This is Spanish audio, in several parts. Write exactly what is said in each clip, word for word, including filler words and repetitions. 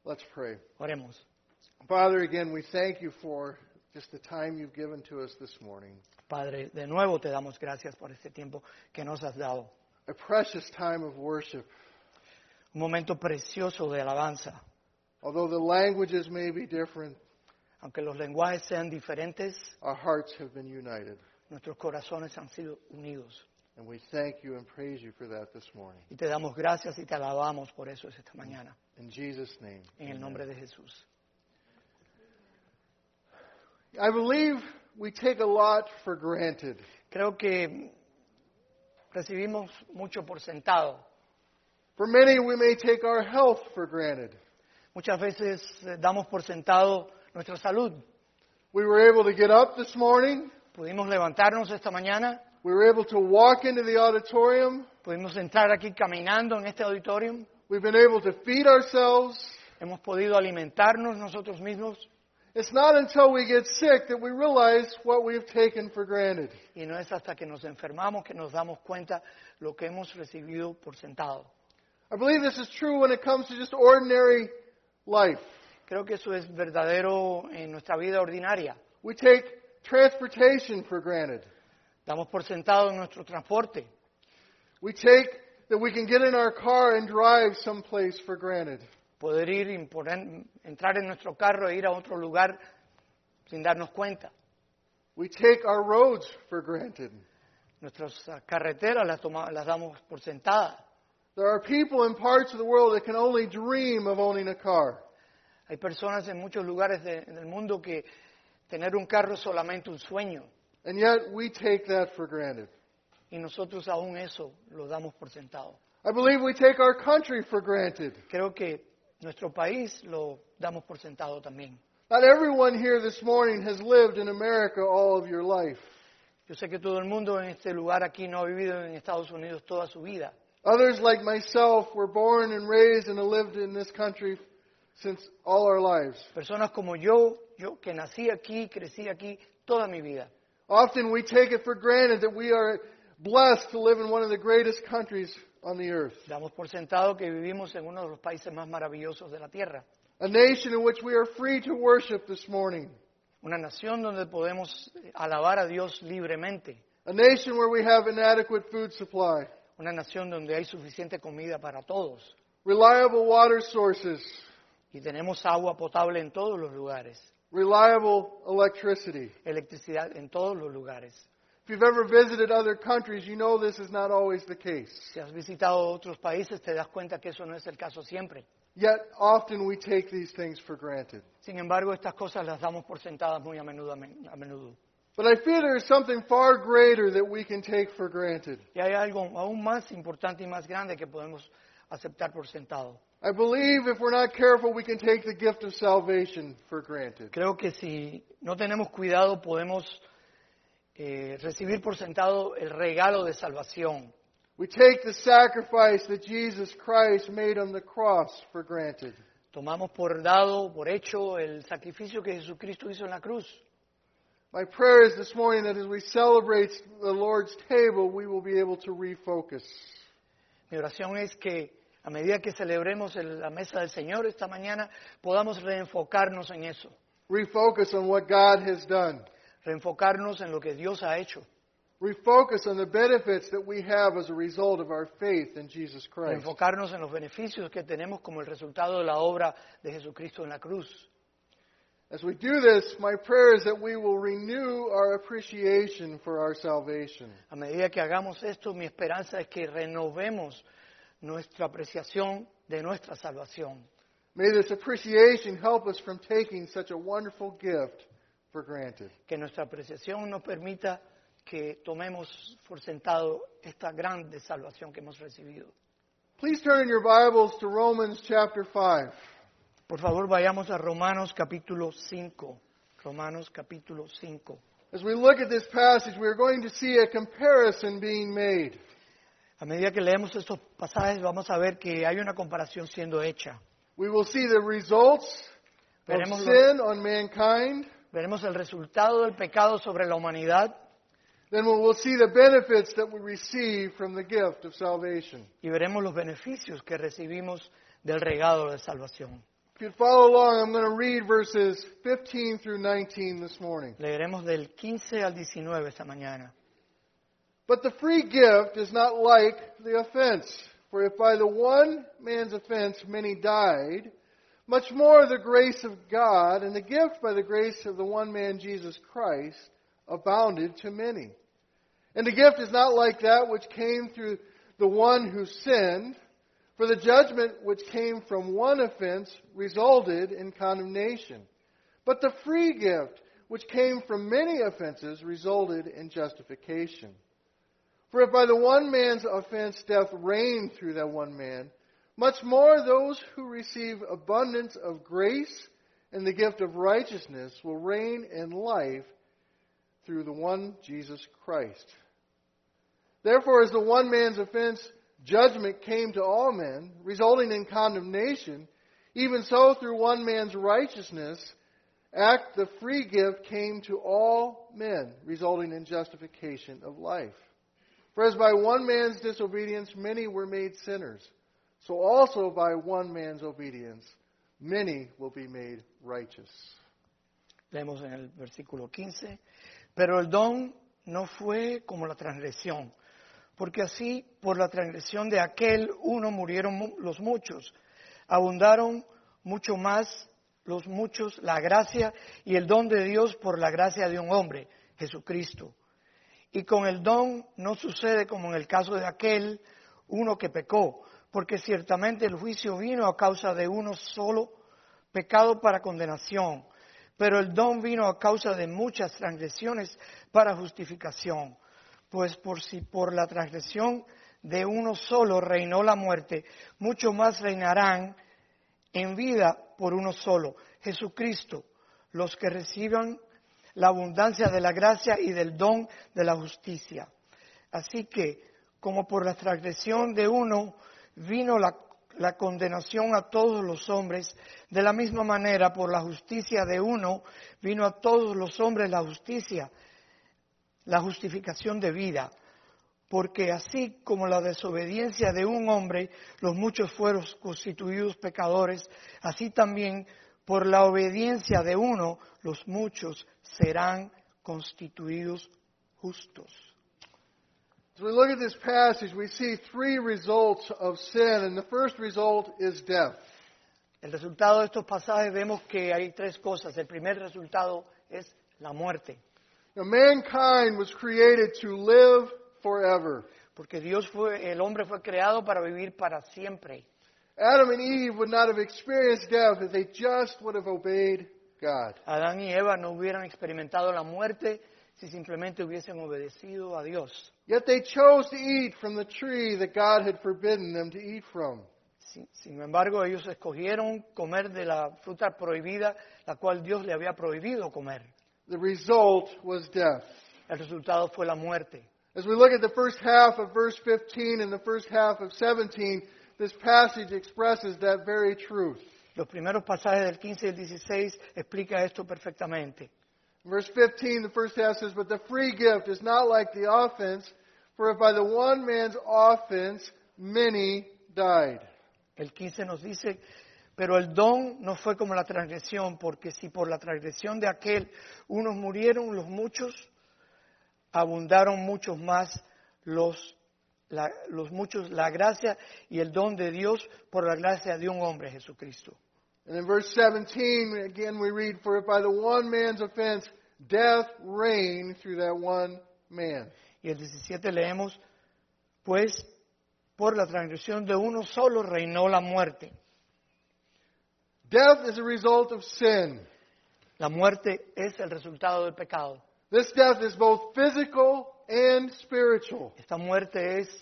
Let's pray. Oremos. Father, again, we thank you for just the time you've given to us this morning. Padre, de nuevo te damos gracias por este tiempo que nos has dado. A precious time of worship. Un momento precioso de alabanza. Although the languages may be different, Aunque los lenguajes sean diferentes, our hearts have been united. nuestros corazones han sido unidos. And we thank you and praise you for that this morning. Y te damos gracias y te alabamos por eso esta mañana. In Jesus' name. En el amen. nombre de Jesús. I believe we take a lot for granted. Creo que recibimos mucho por sentado. For many, we may take our health for granted. Muchas veces eh, damos por sentado nuestra salud. We were able to get up this morning. Pudimos levantarnos esta mañana, We were able to walk into the auditorium. pudimos entrar aquí caminando en este auditorium, We've been able to feed ourselves. hemos podido alimentarnos nosotros mismos It's not until we get sick that we realize what we've taken for granted. y no es hasta que nos enfermamos que nos damos cuenta lo que hemos recibido por sentado. I believe this is true when it comes to just ordinary life. Creo que eso es verdadero en nuestra vida ordinaria. We take transportation for granted. Damos por sentado nuestro transporte. We take that we can get in our car and drive someplace for granted. Poder ir, y poner- entrar en nuestro carro e ir a otro lugar sin darnos cuenta. We take our roads for granted. Nuestras ah, carreteras las, toma- las damos por sentadas. There are people in parts of the world that can only dream of owning a car. Hay personas en muchos lugares de- del mundo que tener un carro es solamente un sueño. And yet we take that for granted. Y nosotros aún eso lo damos por sentado. I believe we take our country for granted. Creo que nuestro país lo damos por sentado también. Not everyone here this morning has lived in America all of your life. Yo sé que todo el mundo en este lugar aquí no ha vivido en Estados Unidos toda su vida. Others, like myself, were born and raised and have lived in this country since all our lives. Personas como yo, yo que nací aquí, crecí aquí toda mi vida. Often we take it for granted that we are blessed to live in one of the greatest countries on the earth. Damos por sentado que vivimos en uno de los países más maravillosos de la tierra. A nation in which we are free to worship this morning. Una nación donde podemos alabar a Dios libremente. A nation where we have an adequate food supply. Una nación donde hay suficiente comida para todos. Reliable water sources. Y tenemos agua potable en todos los lugares. Reliable electricity. Electricidad en todos los lugares. If you've ever visited other countries, you know this is not always the case. Si has visitado otros países, te das cuenta que eso no es el caso siempre. Yet often we take these things for granted. Sin embargo, estas cosas las damos por sentadas muy a menudo. a menudo. But I feel there is something far greater that we can take for granted. Y hay algo aún más importante y más grande que podemos aceptar por sentado. I believe if we're not careful, we can take the gift of salvation for granted. Creo que si no tenemos cuidado, podemos eh, recibir por sentado el regalo de salvación. We take the sacrifice that Jesus Christ made on the cross for granted. Tomamos por dado, por hecho, el sacrificio que Jesucristo hizo en la cruz. My prayer is this morning that as we celebrate the Lord's table, we will be able to refocus. Mi oración es que a medida que celebremos el- la mesa del Señor esta mañana, podamos reenfocarnos en eso, Refocus on what God has done. reenfocarnos en lo que Dios ha hecho, Refocus on the benefits that we have as a result of our faith in Jesus Christ. reenfocarnos en los beneficios que tenemos como el resultado de la obra de Jesucristo en la cruz. As we do this, my prayer is that we will renew our appreciation for our salvation. A medida que hagamos esto, mi esperanza es que renovemos nuestra apreciación de nuestra salvación. May this appreciation help us from taking such a wonderful gift for granted. Que nuestra apreciación nos permita que tomemos por sentado esta grande salvación que hemos recibido. Please turn in your Bibles to Romans chapter five. Por favor, vayamos a Romanos capítulo cinco. Romanos capítulo cinco. As we look at this passage, we are going to see a comparison being made. A medida que leemos estos pasajes, vamos a ver que hay una comparación siendo hecha. We will see the results of Veremos lo- sin on mankind. Veremos el resultado del pecado sobre la humanidad Then we will see the benefits that we receive from the gift of salvation. y veremos los beneficios que recibimos del regalo de salvación. If you'd follow along, I'm going to read verses fifteen through nineteen this morning. Leeremos del quince al diecinueve esta mañana. But the free gift is not like the offense. For if by the one man's offense many died, much more the grace of God and the gift by the grace of the one man Jesus Christ abounded to many. And the gift is not like that which came through the one who sinned, for the judgment which came from one offense resulted in condemnation. But the free gift which came from many offenses resulted in justification. For if by the one man's offense death reigned through that one man, much more those who receive abundance of grace and the gift of righteousness will reign in life through the one Jesus Christ. Therefore, as the one man's offense judgment came to all men, resulting in condemnation, even so through one man's righteousness, act the free gift came to all men, resulting in justification of life. For as by one man's disobedience many were made sinners, so also by one man's obedience many will be made righteous. Leemos en el versículo quince. Pero el don no fue como la transgresión, porque así por la transgresión de aquel uno murieron los muchos, abundaron mucho más los muchos la gracia y el don de Dios por la gracia de un hombre, Jesucristo. Y con el don no sucede como en el caso de aquel uno que pecó, porque ciertamente el juicio vino a causa de uno solo pecado para condenación, pero el don vino a causa de muchas transgresiones para justificación. Pues por si por la transgresión de uno solo reinó la muerte, mucho más reinarán en vida por uno solo, Jesucristo, los que reciban la abundancia de la gracia y del don de la justicia. Así que, como por la transgresión de uno vino la, la condenación a todos los hombres, de la misma manera por la justicia de uno vino a todos los hombres la justicia, la justificación de vida. Porque así como la desobediencia de un hombre, los muchos fueron constituidos pecadores, así también por la obediencia de uno, los muchos serán constituidos justos. As we look at this passage, we see three results of sin, and the first result is death. El resultado de estos pasajes vemos que hay tres cosas. El primer resultado es la muerte. Now, mankind was created to live forever. Porque Dios fue, el hombre fue creado para vivir para siempre. Adam and Eve would not have experienced death if they just would have obeyed God. Adán y Eva no hubieran experimentado la muerte si simplemente hubiesen obedecido a Dios. Yet they chose to eat from the tree that God had forbidden them to eat from. Sin, sin embargo, ellos escogieron comer de la fruta prohibida, la cual Dios le había prohibido comer. The result was death. El resultado fue la muerte. As we look at the first half of verse fifteen and the first half of seventeen, this passage expresses that very truth. Los primeros pasajes del quince y el dieciséis explica esto perfectamente. In verse fifteen, the first half says, "But the free gift is not like the offense, for if by the one man's offense many died." El quince nos dice, pero el don no fue como la transgresión, porque si por la transgresión de aquel unos murieron, los muchos abundaron muchos más los, la, los muchos la gracia y el don de Dios por la gracia de un hombre, Jesucristo. And in verse seventeen, again we read, "For if by the one man's offense death reigned through that one man." Y el diecisiete leemos, pues por la transgresión de uno solo reinó la muerte. Death is a result of sin. La muerte es el resultado del pecado. This death is both physical and spiritual. Esta muerte es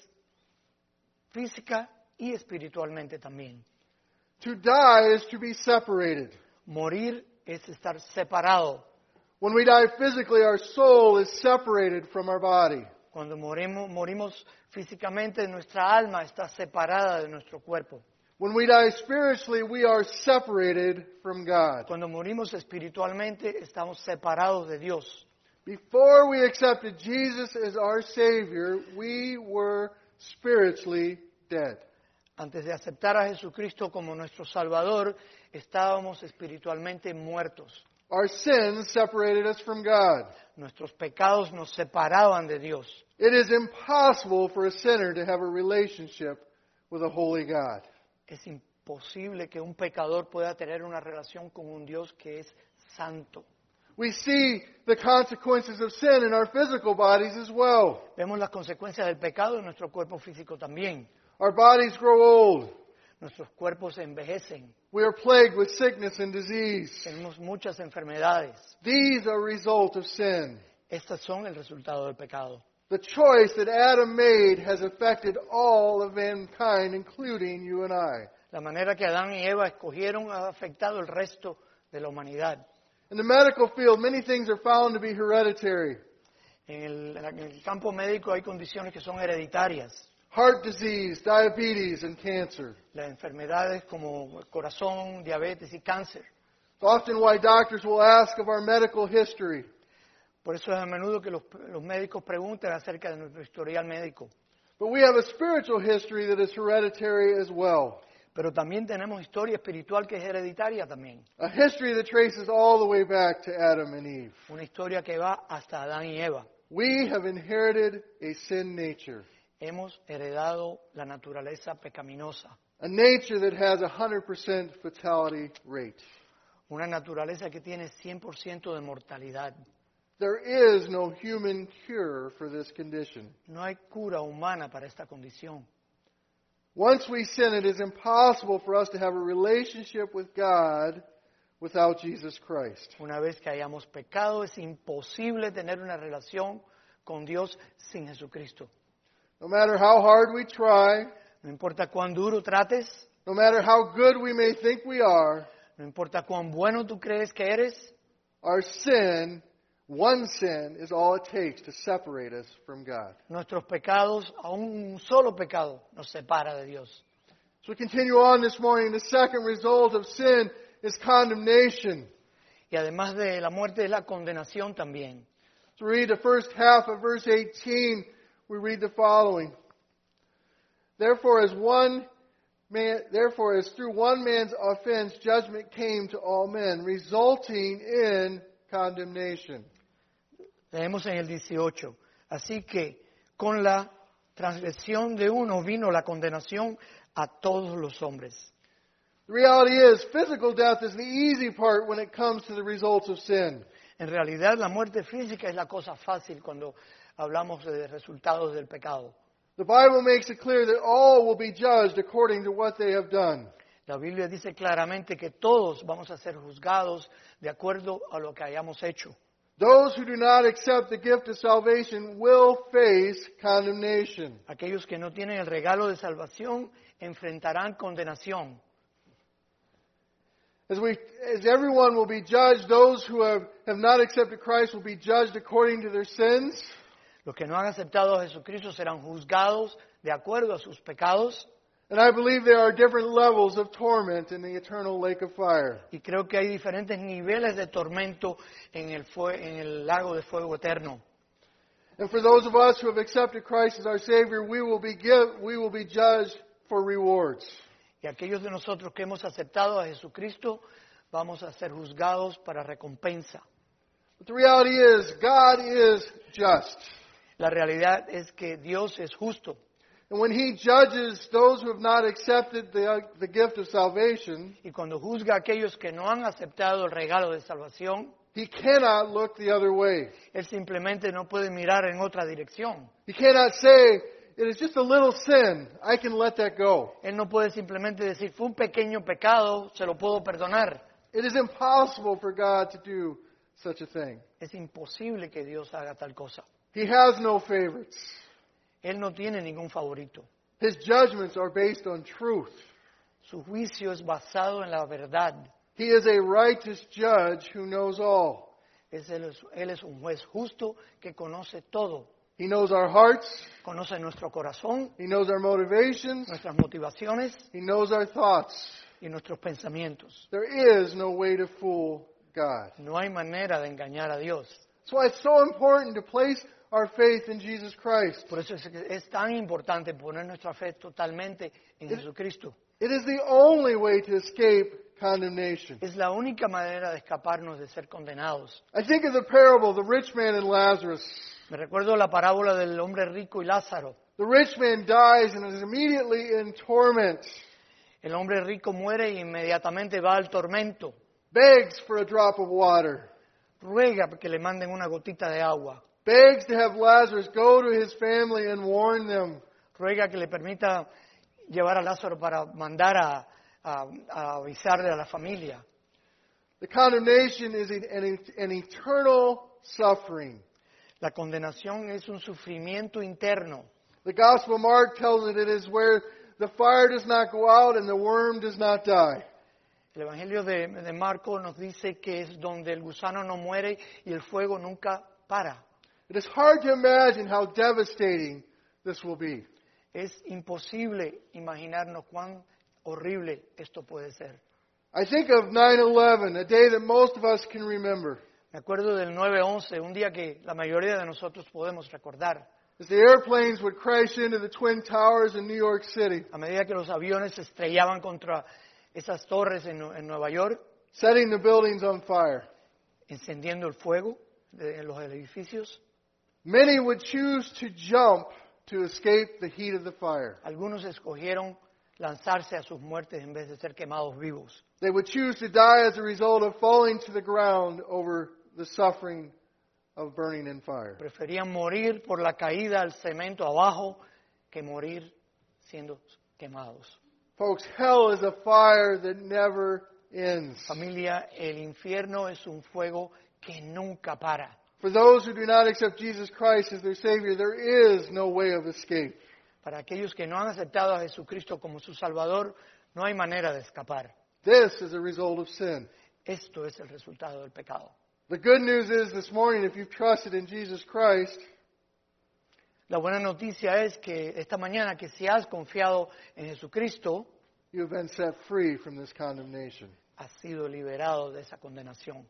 física y espiritualmente también. To die is to be separated. Morir es estar separado. When we die physically, our soul is separated from our body. Cuando morimos, morimos físicamente, nuestra alma está separada de nuestro cuerpo. When we die spiritually, we are separated from God. Cuando morimos espiritualmente, estamos separados de Dios. Before we accepted Jesus as our Savior, we were spiritually dead. Antes de aceptar a Jesucristo como nuestro Salvador, estábamos espiritualmente muertos. Our sins separated us from God. Nuestros pecados nos separaban de Dios. It is impossible for a sinner to have a relationship with a holy God. Es imposible que un pecador pueda tener una relación con un Dios que es santo. We see the consequences of sin in our physical bodies as well. Vemos las consecuencias del pecado en nuestro cuerpo físico también. Our bodies grow old. Nuestros cuerpos se envejecen. We are plagued with sickness and disease. Tenemos muchas enfermedades. These are a result of sin. Estas son el resultado del pecado. The choice that Adam made has affected all of mankind, including you and I. La manera que Adán y Eva escogieron ha afectado el resto de la humanidad. In the medical field, many things are found to be hereditary. En el, en el campo médico hay condiciones que son hereditarias. Heart disease, diabetes, and cancer. Las enfermedades como el corazón, diabetes y cáncer. It's often why doctors will ask of our medical history. Por eso es a menudo que los, los médicos preguntan acerca de nuestro historial médico. But we have a spiritual history that is hereditary as well. Pero también tenemos historia espiritual que es hereditaria también. A history that traces all the way back to Adam and Eve. Una historia que va hasta Adán y Eva. We have inherited a sin nature. Hemos heredado la naturaleza pecaminosa. A nature that has a one hundred percent fatality rate. Una naturaleza que tiene cien por ciento de mortalidad. There is no human cure for this condition. No hay cura humana para esta condición. Once we sin, it is impossible for us to have a relationship with God without Jesus Christ. Una vez que hayamos pecado, es imposible tener una relación con Dios sin Jesucristo. No matter how hard we try, No importa cuán duro trates, no matter how good we may think we are, no importa cuán bueno tú crees que eres, our sin, one sin, is all it takes to separate us from God. nuestros pecados, aún un solo pecado, nos separa de Dios. So we continue on this morning. The second result of sin is condemnation. Y además de la muerte es la condenación también. To read the first half of verse eighteen, we read the following. Therefore, as one man, therefore, as through one man's offense, judgment came to all men, resulting in condemnation. Leemos en el dieciocho. Así que con la transgresión de uno vino la condenación a todos los hombres. The reality is, physical death is the easy part when it comes to the results of sin. En realidad, la muerte física es la cosa fácil cuando hablamos de resultados del pecado. The Bible makes it clear that all will be judged according to what they have done. La Biblia dice claramente que todos vamos a ser juzgados de acuerdo a lo que hayamos hecho. Those who do not accept the gift of salvation will face condemnation. Aquellos que no tienen el regalo de salvación enfrentarán condenación. As we, as everyone will be judged, those who have, have not accepted Christ will be judged according to their sins. Los que no han aceptado a Jesucristo serán juzgados de acuerdo a sus pecados. And I believe there are different levels of torment in the eternal lake of fire. Y creo que hay diferentes niveles de tormento en el, fue, en el lago de fuego eterno. And for those of us who have accepted Christ as our Savior, we will be give, we will be judged for rewards. Y aquellos de nosotros que hemos aceptado a Jesucristo, vamos a ser juzgados para recompensa. But the reality is, God is just. La realidad es que Dios es justo. And when He judges those who have not accepted the, the gift of salvation, Y cuando juzga a aquellos que no han aceptado el regalo de salvación, He cannot look the other way. Él simplemente no puede mirar en otra dirección. He cannot say, it is just a little sin, I can let that go. Él no puede simplemente decir, fue un pequeño pecado, se lo puedo perdonar. It is impossible for God to do such a thing. Es imposible que Dios haga tal cosa. He has no favorites. Él no tiene ningún favorito. His judgments are based on truth. Su juicio es basado en la verdad. He is a righteous judge who knows all. Es él, es, él es un juez justo que conoce todo. He knows our hearts. Conoce nuestro corazón, He knows our motivations. nuestras motivaciones He knows our thoughts. y nuestros pensamientos. There is no way to fool God. No hay manera de engañar a Dios. That's why it's so important to place our faith in Jesus Christ. Por eso es, que es tan importante poner nuestra fe totalmente en Jesucristo. It is the only way to escape condemnation. Es la única manera de escaparnos de ser condenados. I think of the parable, the rich man and Lazarus. Me recuerdo la parábola del hombre rico y Lázaro. The rich man dies and is immediately in torment, El hombre rico muere e inmediatamente va al tormento. begs for a drop of water, Ruega que le manden una gotita de agua. begs to have Lazarus go to his family and warn them. Ruega que le permita llevar a Lázaro para mandar a, a- a avisarle a la familia. The condemnation is an, an, an eternal suffering. La condenación es un sufrimiento interno. The Gospel of Mark tells it it is where the fire does not go out and the worm does not die. El Evangelio de, de Marco nos dice que es donde el gusano no muere y el fuego nunca para. It is hard to imagine how devastating this will be. Es imposible imaginarnos cuán horrible esto puede ser. I think of nine eleven, a day that most of us can remember. Me acuerdo del nueve once, un día que la mayoría de nosotros podemos recordar. As the airplanes would crash into the Twin Towers in New York City, A medida que los aviones se estrellaban contra esas torres en, en Nueva York, setting the buildings on fire. encendiendo el fuego de, en los edificios, Many would choose to jump to escape the heat of the fire. algunos escogieron lanzarse a sus muertes en vez de ser quemados vivos. They would choose to die as a result of falling to the ground over the suffering of burning in fire. Preferían morir por la caída al cemento abajo que morir siendo quemados. Folks, hell is a fire that never ends. Familia, el infierno es un fuego que nunca para. For those who do not accept Jesus Christ as their Savior, there is no way of escape. Para aquellos que no han aceptado a Jesucristo como su Salvador, no hay manera de escapar. This is a result of sin. Esto es el resultado del pecado. The good news is this morning, if you've trusted in Jesus Christ, La buena noticia es que esta mañana que si has confiado en Jesucristo, you have been set free from this condemnation. has sido liberado de esa condenación.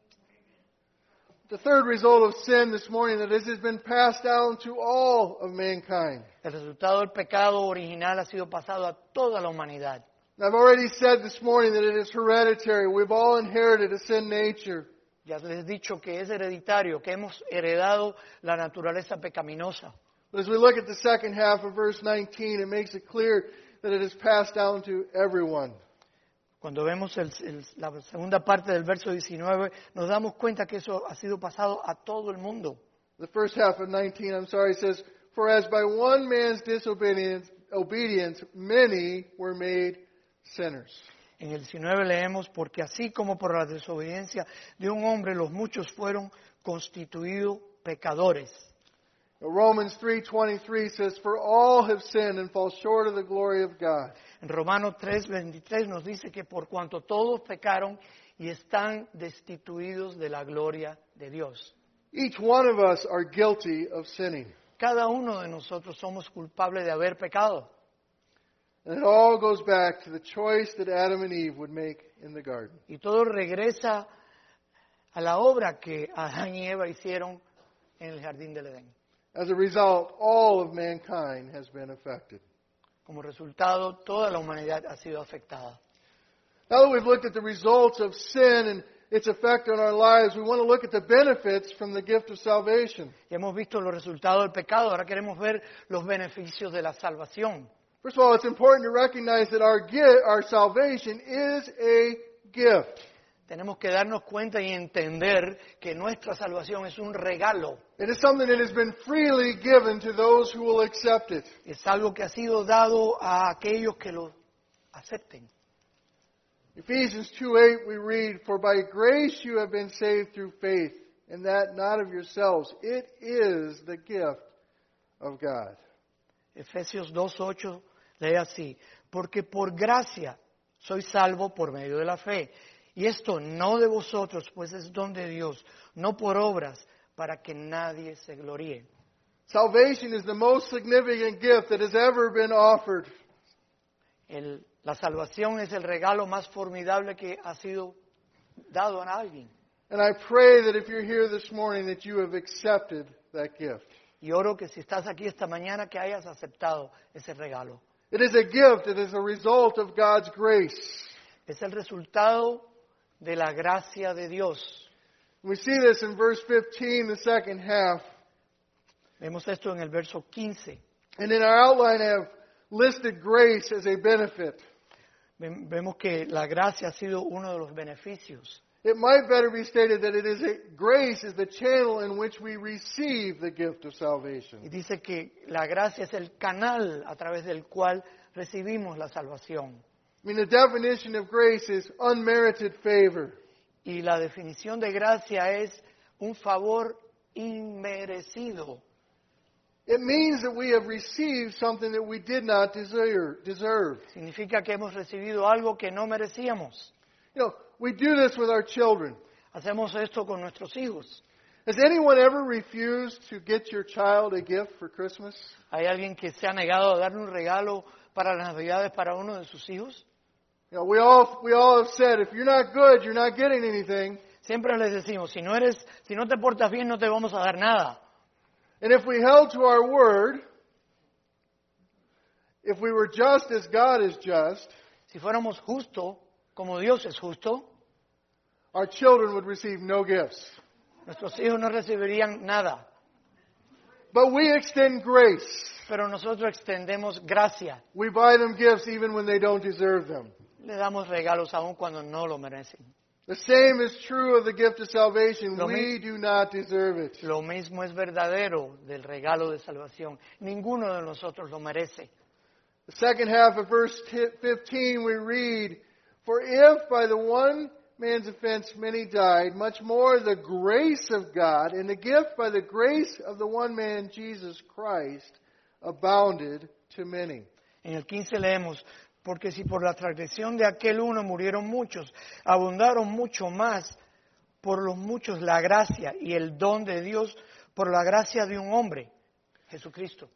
The third result of sin this morning, that this has been passed down to all of mankind. El resultado del pecado original ha sido pasado a toda la humanidad. I've already said this morning that it is hereditary. We've all inherited a sin nature. Ya les he dicho que es hereditario, que hemos heredado la naturaleza pecaminosa. But as we look at the second half of verse nineteen, it makes it clear that it is passed down to everyone. Cuando vemos el- el- la segunda parte del verso diecinueve, nos damos cuenta que eso ha sido pasado a todo el mundo. The first half of nineteen, I'm sorry, says, "For as by one man's disobedience, obedience, many were made sinners." En el diecinueve leemos, porque así como por la desobediencia de un hombre los muchos fueron constituidos pecadores. Romans three twenty-three says, "For all have sinned and fall short of the glory of God." En Romanos tres veintitrés nos dice que por cuanto todos pecaron y están destituidos de la gloria de Dios. Each one of us are guilty of sinning. Cada uno de nosotros somos culpables de haber pecado. And it all goes back to the choice that Adam and Eve would make in the garden. Y todo regresa a la obra que Adán y Eva hicieron en el jardín del Edén. As a result, all of mankind has been affected. Como resultado, toda la humanidad ha sido afectada. Now that we've looked at the results of sin and its effect on our lives, we want to look at the benefits from the gift of salvation. Ya hemos visto los resultados del pecado, ahora queremos ver los beneficios de la salvación. First of all, it's important to recognize that our gift, our salvation is a gift. Tenemos que darnos cuenta y entender que nuestra salvación es un regalo. It is something that has been freely given to those who will accept it. Es algo que ha sido dado a aquellos que lo acepten. Ephesians two eight we read, "For by grace you have been saved through faith, and that not of yourselves. It is the gift of God." Efesios dos ocho lee así, porque por gracia soy salvo por medio de la fe. Y esto no de vosotros, pues es don de Dios, no por obras, para que nadie se gloríe. Salvation is the most significant gift that has ever been offered. El- la salvación es el regalo más formidable que ha sido dado a alguien. And I pray that if you're here this morning that you have accepted that gift. Y oro que si estás aquí esta mañana, que hayas aceptado ese regalo. It is a gift. It is a result of God's grace. Es el resultado de la gracia de Dios. We see this in verse fifteen, the second half. Vemos esto en el verso quince. And in our outline, I have listed grace as a benefit. Vemos que la gracia ha sido uno de los beneficios. It might better be stated that it is a, grace is the channel in which we receive the gift of salvation. Y dice que la gracia es el canal a través del cual recibimos la salvación. I mean, the definition of grace is unmerited favor. Y la definición de gracia es un favor inmerecido. It means that we have received something that we did not desire, deserve. Significa que hemos recibido algo que no merecíamos. You know, we do this with our children. Hacemos esto con nuestros hijos. Has anyone ever refused to get your child a gift for Christmas? ¿Hay alguien que se ha negado a darle un regalo para las Navidades para uno de sus hijos? You know, we all we all have said, if you're not good, you're not getting anything. Siempre les decimos, si no eres, si no te portas bien, no te vamos a dar nada. And if we held to our word, if we were just as God is just, si fuéramos justos como Dios es justo, our children would receive no gifts. Nuestros hijos no recibirían nada. But we extend grace. Pero nosotros extendemos gracia. We buy them gifts even when they don't deserve them. Le damos regalos aun cuando no lo merecen. The same is true of the gift of salvation. Lo We do not deserve it. Lo mismo es verdadero del regalo de salvación. Ninguno de nosotros lo merece. The second half of verse fifteen we read, "For if by the one man's offense many died, much more the grace of God and the gift by the grace of the one man, Jesus Christ, abounded to many." En el quince leemos, porque si por la transgresión de aquel uno murieron muchos, abundaron mucho más por los muchos la gracia y el don de Dios por la gracia de un hombre, Jesucristo.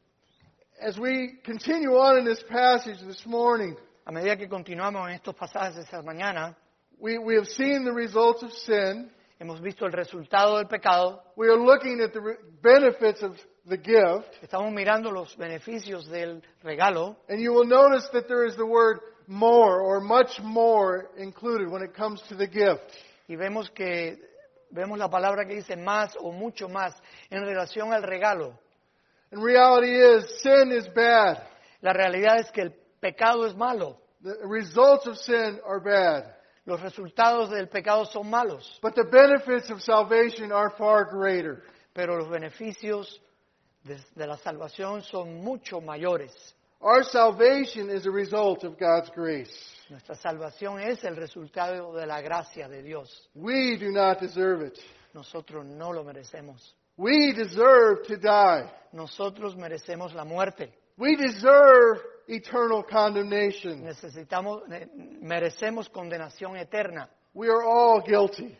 As we continue on in this passage this morning, A medida que continuamos en estos pasajes de esta mañana, we, we have seen the results of sin. hemos visto el resultado del pecado, We are looking at the re- benefits of the gift. estamos mirando los beneficios del regalo, And you will notice that there is the word more or much more included when it comes to the gift. y vemos que vemos la palabra que dice más o mucho más en relación al regalo. And reality is, sin is bad. La realidad es que el pecado es malo, The results of sin are bad. los resultados del pecado son malos, But the benefits of salvation are far greater. pero los beneficios de, de la salvación son mucho mayores. Our salvation is a result of God's grace. Nuestra salvación es el resultado de la gracia de Dios. We do not deserve it. Nosotros no lo merecemos. We deserve to die. Nosotros merecemos la muerte. We deserve eternal condemnation. Necesitamos, eh, merecemos condenación eterna. We are all guilty.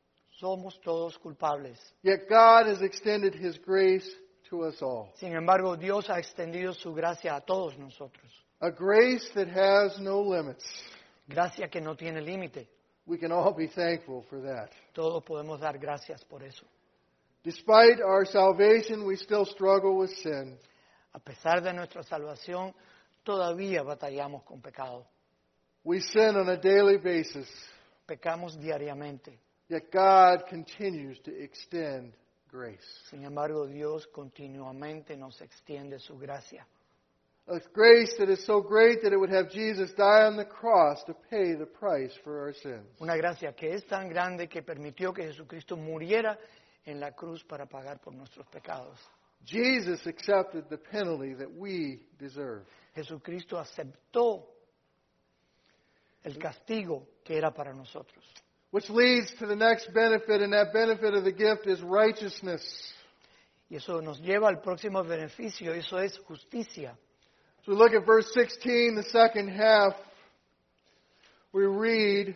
Somos todos culpables. Yet God has extended His grace to us all. Sin embargo, Dios ha extendido su gracia a todos nosotros. A grace that has no limits. Gracia que no tiene límite. We can all be thankful for that. Todos podemos dar gracias por eso. Despite our salvation, we still struggle with sin. A pesar de nuestra salvación, todavía batallamos con pecado. We sin on a daily basis. Pecamos diariamente. Yet God continues to extend grace. Sin embargo, Dios continuamente nos extiende su gracia. A grace that is so great that it would have Jesus die on the cross to pay the price for our sins. Una gracia que es tan grande que permitió que Jesucristo muriera en la cruz para pagar por nuestros pecados. Jesus accepted the penalty that we deserve. Jesucristo aceptó el castigo que era para nosotros. Which leads to the next benefit, and that benefit of the gift is righteousness. Y eso nos lleva al próximo beneficio, eso es justicia. So we look at verse sixteen, the second half. We read,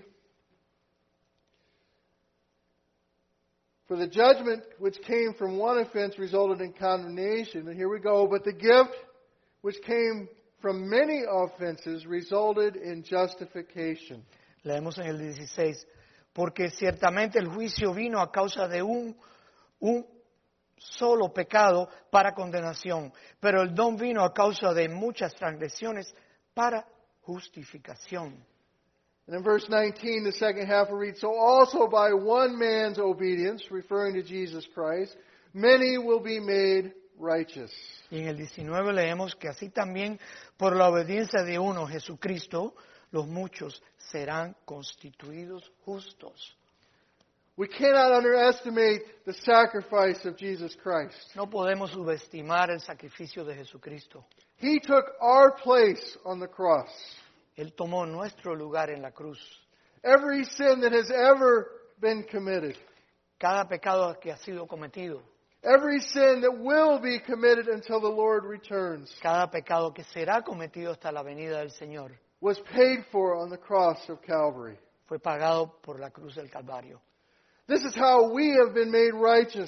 "For the judgment which came from one offense resulted in condemnation." And here we go. "But the gift which came from many offenses resulted in justification." Leemos en el dieciséis, porque ciertamente el juicio vino a causa de un, un solo pecado para condenación, pero el don vino a causa de muchas transgresiones para justificación. And in verse nineteen, the second half will read, so also by one man's obedience, referring to Jesus Christ, many will be made righteous. Y en el diecinueve leemos que así también por la obediencia de uno, Jesucristo, los muchos serán constituidos justos. We cannot underestimate the sacrifice of Jesus Christ. No podemos subestimar el sacrificio de Jesucristo. He took our place on the cross. Él tomó nuestro lugar en la cruz. Every sin that has ever been committed, Cada pecado que ha sido cometido, every sin that will be committed until the Lord returns, cada pecado que será cometido hasta la venida del Señor, was paid for on the cross of Calvary. fue pagado por la cruz del Calvario. This is how we have been made righteous.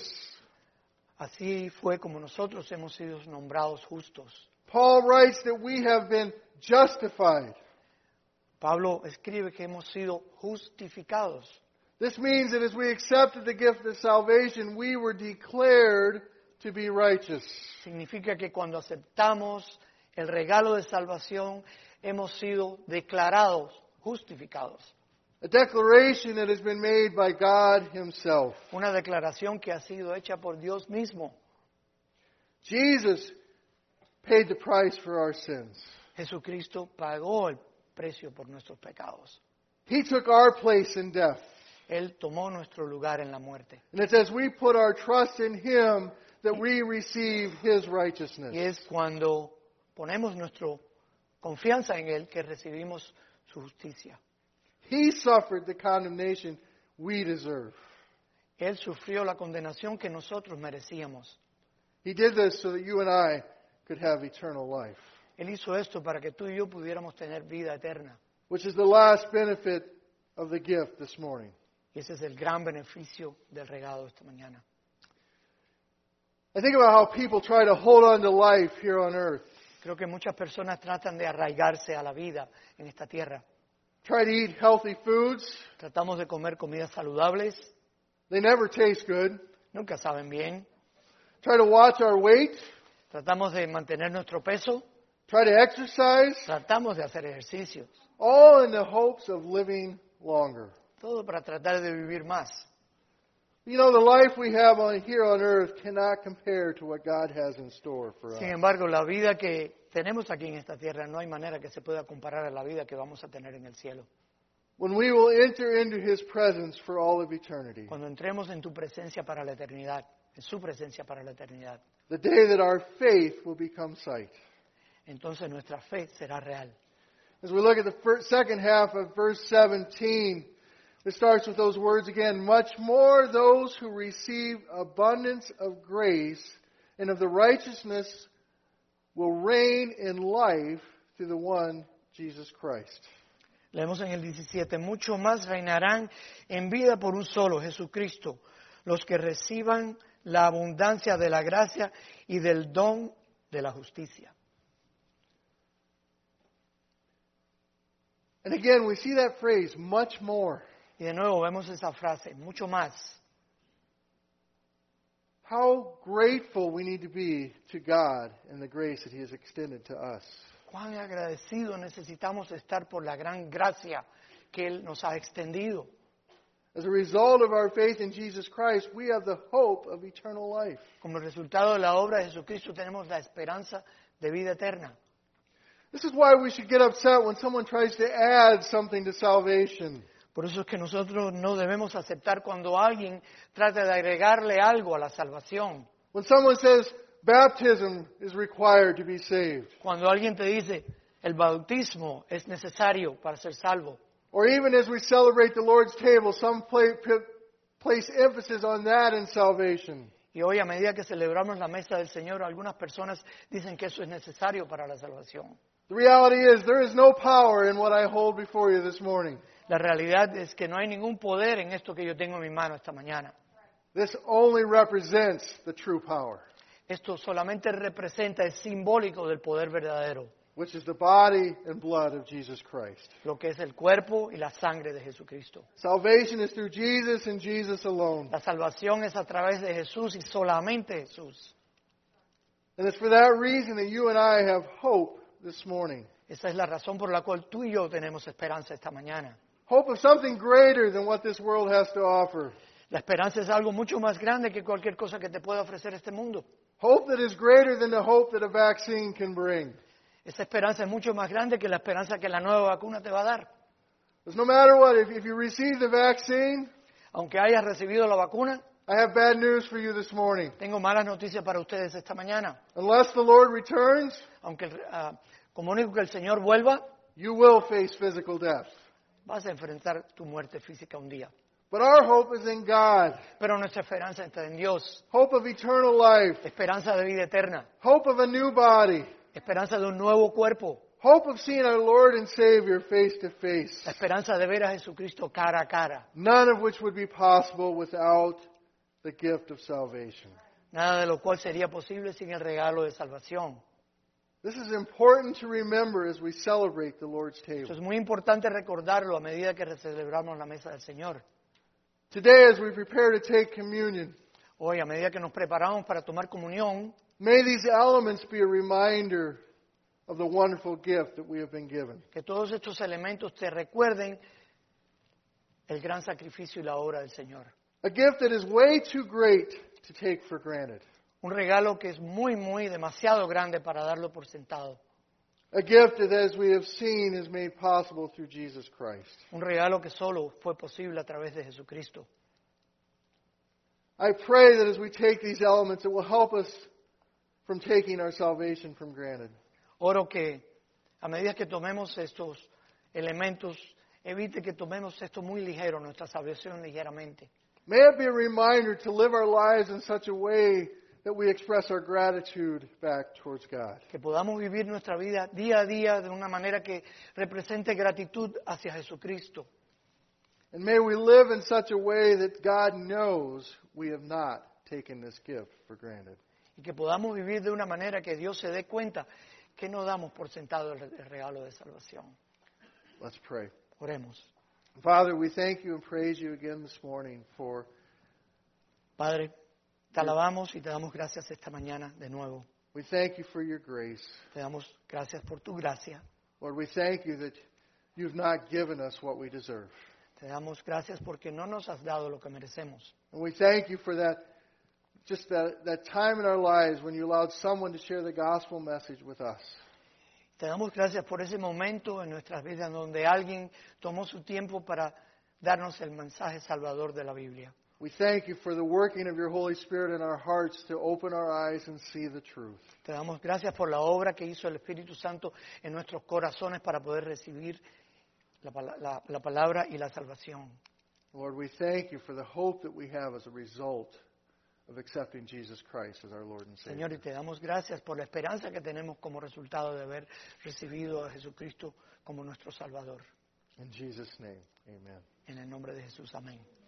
Así fue como nosotros hemos sido nombrados justos. Paul writes that we have been justified. Pablo escribe que hemos sido justificados. This means that as we accepted the gift of salvation, we were declared to be righteous. Significa que cuando aceptamos el regalo de salvación, hemos sido declarados justificados. A declaration that has been made by God Himself. Una declaración que ha sido hecha por Dios mismo. Jesus paid the price for our sins. Jesucristo pagó el precio por nuestros pecados. He took our place in death. Él tomó nuestro lugar en la muerte. And it's as we put our trust in Him that we receive His righteousness. Y es cuando ponemos nuestra confianza en Él que recibimos su justicia. He suffered the condemnation we deserve. Él sufrió la condenación que nosotros merecíamos. He did this so that you and I could have eternal life, Él hizo esto para que tú y yo pudiéramos tener vida eterna. which is the last benefit of the gift this morning. Y ese es el gran beneficio del regalo esta mañana. I think about how people try to hold on to life here on earth. Creo que muchas personas tratan de arraigarse a la vida en esta tierra. Try to eat healthy foods. Tratamos de comer comidas saludables, They never taste good. nunca saben bien. Try to watch our weight. Tratamos de mantener nuestro peso, Try to exercise. tratamos de hacer ejercicios. All in the hopes of living longer. Todo para tratar de vivir más. You know, the life we have on here on earth cannot compare to what God has in store for us. Sin embargo, la vida que tenemos aquí en esta tierra no hay manera que se pueda comparar a la vida que vamos a tener en el cielo. When we will enter into His presence for all of eternity. Cuando entremos en tu presencia para la eternidad, en su presencia para la eternidad, The day that our faith will become sight. entonces nuestra fe será real. As we look at the first, second half of verse seventeen, it starts with those words again. Much more those who receive abundance of grace and of the righteousness will reign in life through the one, Jesus Christ. Leemos en el diecisiete, mucho más reinarán en vida por un solo, Jesucristo, los que reciban la abundancia de la gracia y del don de la justicia. And again, we see that phrase, much more. Y de nuevo vemos esa frase, mucho más. How grateful we need to be to God and the grace that He has extended to us. Cuán agradecidos necesitamos estar por la gran gracia que Él nos ha extendido. As a result of our faith in Jesus Christ, we have the hope of eternal life. Como resultado de la obra de Jesucristo tenemos la esperanza de vida eterna. This is why we should get upset when someone tries to add something to salvation. Por eso es que nosotros no debemos aceptar cuando alguien trata de agregarle algo a la salvación. When someone says baptism is required to be saved. Cuando alguien te dice, el bautismo es necesario para ser salvo. Or even as we celebrate the Lord's table, some play, place emphasis on that in salvation. Y hoy, a medida que celebramos la mesa del Señor, algunas personas dicen que eso es necesario para la salvación. The reality is there is no power in what I hold before you this morning. La realidad es que no hay ningún poder en esto que yo tengo en mi mano esta mañana. This only represents the true power. Esto solamente representa, es simbólico del poder verdadero. which is the body and blood of Jesus Christ. lo que es el cuerpo y la sangre de Jesucristo. Salvation is through Jesus and Jesus alone. La salvación es a través de Jesús y solamente Jesús. And it's for that reason that you and I have hope this morning. Esa es la razón por la cual tú y yo tenemos esperanza esta mañana. Hope of something greater than what this world has to offer. La esperanza es algo mucho más grande que cualquier cosa que te pueda ofrecer este mundo. Hope that is greater than the hope that a vaccine can bring. Esa esperanza es mucho más grande que la esperanza que la nueva vacuna te va a dar. Because no matter what, if, if you receive the vaccine, Aunque hayas recibido la vacuna, I have bad news for you this morning. tengo malas noticias para ustedes esta mañana. Unless the Lord returns, Aunque uh, como único que el Señor vuelva, you will face physical death. vas a enfrentar tu muerte física un día. But our hope is in God. Pero nuestra esperanza está en Dios. Hope of eternal life. Esperanza de vida eterna. Hope of a new body. Esperanza de un nuevo cuerpo. Hope of seeing our Lord and Savior face to face. La esperanza de ver a Jesucristo cara a cara. None of which would be possible without the gift of salvation. Nada de lo cual sería posible sin el regalo de salvación. This is important to remember as we celebrate the Lord's Eso table. es muy importante recordarlo a medida que celebramos la mesa del Señor. Today, as we prepare to take communion, Hoy, a medida que nos preparamos para tomar comunión, may these elements be a reminder of the wonderful gift that we have been given. que todos estos elementos te recuerden el gran sacrificio y la obra del Señor. A gift that is way too great to take for granted. Un regalo que es muy, muy, demasiado grande para darlo por sentado. A gift that, as we have seen, is made possible through Jesus Christ. Un regalo que solo fue posible a través de Jesucristo. I pray that as we take these elements, it will help us from taking our salvation for granted. Oro que a medida que tomemos estos elementos, evite que tomemos esto muy ligero, nuestra salvación ligeramente. May it be a reminder to live our lives in such a way that we express our gratitude back towards God. Que podamos vivir nuestra vida día a día de una manera que represente gratitud hacia Jesucristo. And may we live in such a way that God knows we have not taken this gift for granted. Y que podamos vivir de una manera que Dios se dé cuenta que no damos por sentado el el regalo de salvación. Let's pray. Oremos. Father, we thank you and praise you again this morning for Padre, te alabamos y te damos gracias esta mañana de nuevo. we thank you for your grace. Te damos gracias por tu gracia. Lord, we thank you that you've not given us what we deserve. Te damos gracias porque no nos has dado lo que merecemos. And we thank you for that just that, that time in our lives when you allowed someone to share the gospel message with us. Te damos gracias por ese momento en nuestras vidas donde alguien tomó su tiempo para darnos el mensaje salvador de la Biblia. We thank you for the working of your Holy Spirit in our hearts to open our eyes and see the truth. Te damos gracias por la obra que hizo el Espíritu Santo en nuestros corazones para poder recibir la, pala- la- la palabra y la salvación. Lord, we thank you for the hope that we have as a result of accepting Jesus Christ as our Lord and Señor, y Savior. te damos gracias por la esperanza que tenemos como resultado de haber recibido a Jesucristo como nuestro Salvador. In Jesus' name, amen. En el nombre de Jesús, amén.